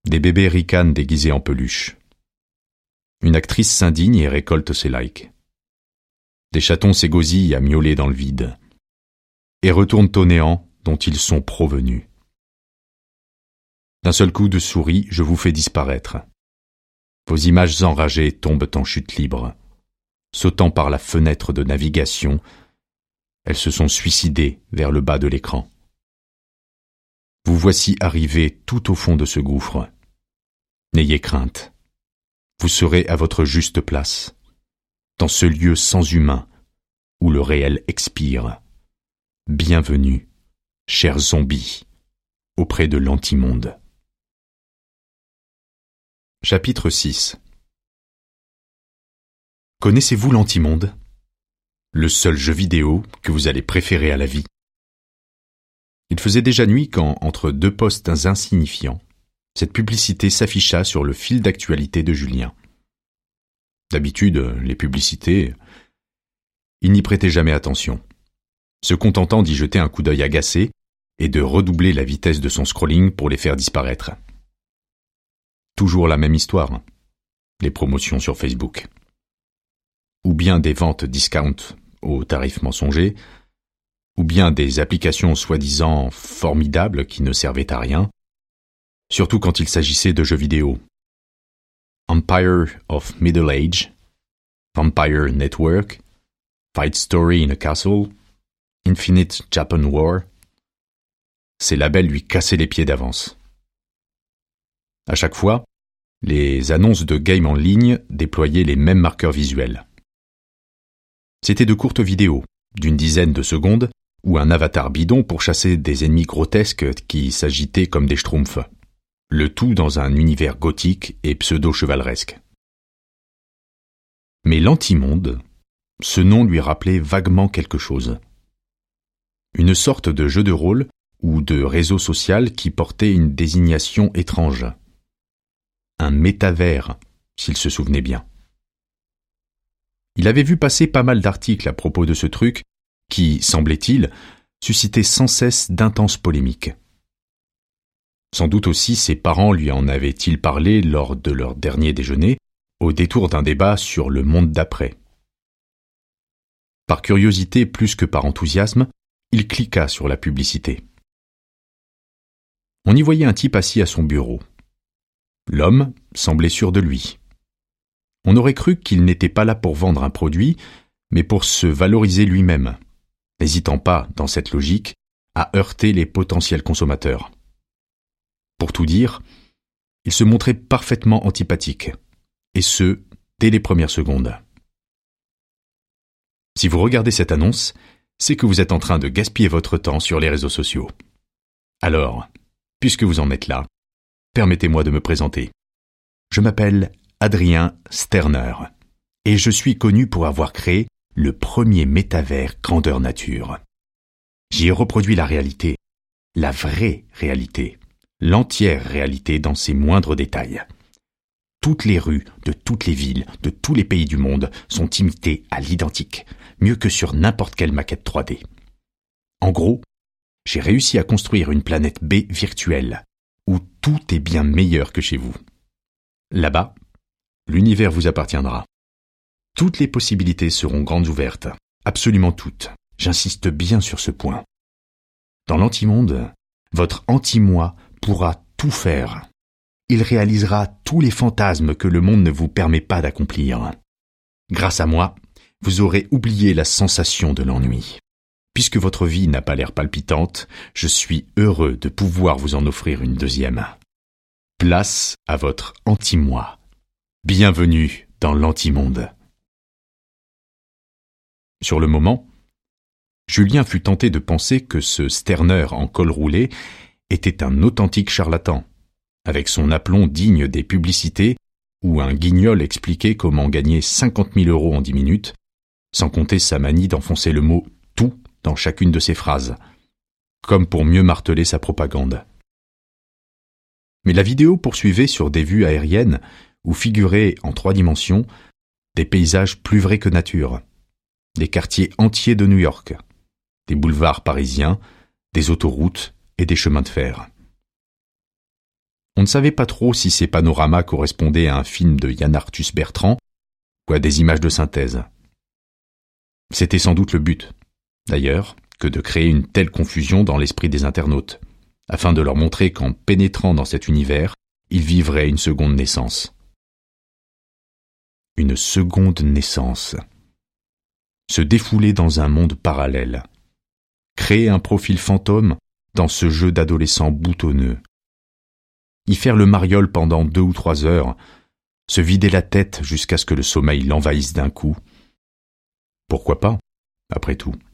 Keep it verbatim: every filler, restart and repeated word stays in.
Des bébés ricanent déguisés en peluche. Une actrice s'indigne et récolte ses likes. Des chatons s'égosillent à miauler dans le vide et retournent au néant dont ils sont provenus. D'un seul coup de souris, je vous fais disparaître. Vos images enragées tombent en chute libre. Sautant par la fenêtre de navigation, elles se sont suicidées vers le bas de l'écran. Vous voici arrivé tout au fond de ce gouffre. N'ayez crainte. Vous serez à votre juste place, dans ce lieu sans humain où le réel expire. Bienvenue, chers zombies, auprès de l'antimonde. Chapitre six. Connaissez-vous l'antimonde? Le seul jeu vidéo que vous allez préférer à la vie. Il faisait déjà nuit quand, entre deux postes insignifiants, cette publicité s'afficha sur le fil d'actualité de Julien. D'habitude, les publicités, il n'y prêtait jamais attention, se contentant d'y jeter un coup d'œil agacé et de redoubler la vitesse de son scrolling pour les faire disparaître. Toujours la même histoire, les promotions sur Facebook. Ou bien des ventes discount aux tarifs mensongers, ou bien des applications soi-disant formidables qui ne servaient à rien, surtout quand il s'agissait de jeux vidéo. Empire of Middle Age, Vampire Network, Fight Story in a Castle, Infinite Japan War. Ces labels lui cassaient les pieds d'avance. À chaque fois, les annonces de games en ligne déployaient les mêmes marqueurs visuels. C'étaient de courtes vidéos, d'une dizaine de secondes, ou un avatar bidon pour chasser des ennemis grotesques qui s'agitaient comme des schtroumpfs. Le tout dans un univers gothique et pseudo-chevaleresque. Mais l'antimonde, ce nom lui rappelait vaguement quelque chose. Une sorte de jeu de rôle ou de réseau social qui portait une désignation étrange. Un métavers, s'il se souvenait bien. Il avait vu passer pas mal d'articles à propos de ce truc qui, semblait-il, suscitait sans cesse d'intenses polémiques. Sans doute aussi ses parents lui en avaient-ils parlé lors de leur dernier déjeuner, au détour d'un débat sur le monde d'après. Par curiosité plus que par enthousiasme, il cliqua sur la publicité. On y voyait un type assis à son bureau. L'homme semblait sûr de lui. On aurait cru qu'il n'était pas là pour vendre un produit, mais pour se valoriser lui-même, n'hésitant pas, dans cette logique, à heurter les potentiels consommateurs. Pour tout dire, il se montrait parfaitement antipathique, et ce, dès les premières secondes. Si vous regardez cette annonce, c'est que vous êtes en train de gaspiller votre temps sur les réseaux sociaux. Alors, puisque vous en êtes là, permettez-moi de me présenter. Je m'appelle Adrien Sterner, et je suis connu pour avoir créé le premier métavers grandeur nature. J'y ai reproduit la réalité, la vraie réalité, l'entière réalité dans ses moindres détails. Toutes les rues de toutes les villes, de tous les pays du monde sont imitées à l'identique, mieux que sur n'importe quelle maquette trois D. En gros, j'ai réussi à construire une planète B virtuelle, où tout est bien meilleur que chez vous. Là-bas, l'univers vous appartiendra. Toutes les possibilités seront grandes ouvertes, absolument toutes. J'insiste bien sur ce point. Dans l'antimonde, votre anti-moi pourra tout faire. Il réalisera tous les fantasmes que le monde ne vous permet pas d'accomplir. Grâce à moi, vous aurez oublié la sensation de l'ennui. Puisque votre vie n'a pas l'air palpitante, je suis heureux de pouvoir vous en offrir une deuxième. Place à votre anti-moi. Bienvenue dans l'antimonde. Sur le moment, Julien fut tenté de penser que ce Sterner en col roulé était un authentique charlatan, avec son aplomb digne des publicités où un guignol expliquait comment gagner cinquante mille euros en dix minutes, sans compter sa manie d'enfoncer le mot « tout » dans chacune de ses phrases, comme pour mieux marteler sa propagande. Mais la vidéo poursuivait sur des vues aériennes où figuraient en trois dimensions des paysages plus vrais que nature, des quartiers entiers de New York, des boulevards parisiens, des autoroutes et des chemins de fer. On ne savait pas trop si ces panoramas correspondaient à un film de Yann Arthus Bertrand ou à des images de synthèse. C'était sans doute le but, d'ailleurs, que de créer une telle confusion dans l'esprit des internautes, afin de leur montrer qu'en pénétrant dans cet univers, ils vivraient une seconde naissance. Une seconde naissance. Se défouler dans un monde parallèle. Créer un profil fantôme dans ce jeu d'adolescents boutonneux. Y faire le mariole pendant deux ou trois heures, se vider la tête jusqu'à ce que le sommeil l'envahisse d'un coup. Pourquoi pas, après tout?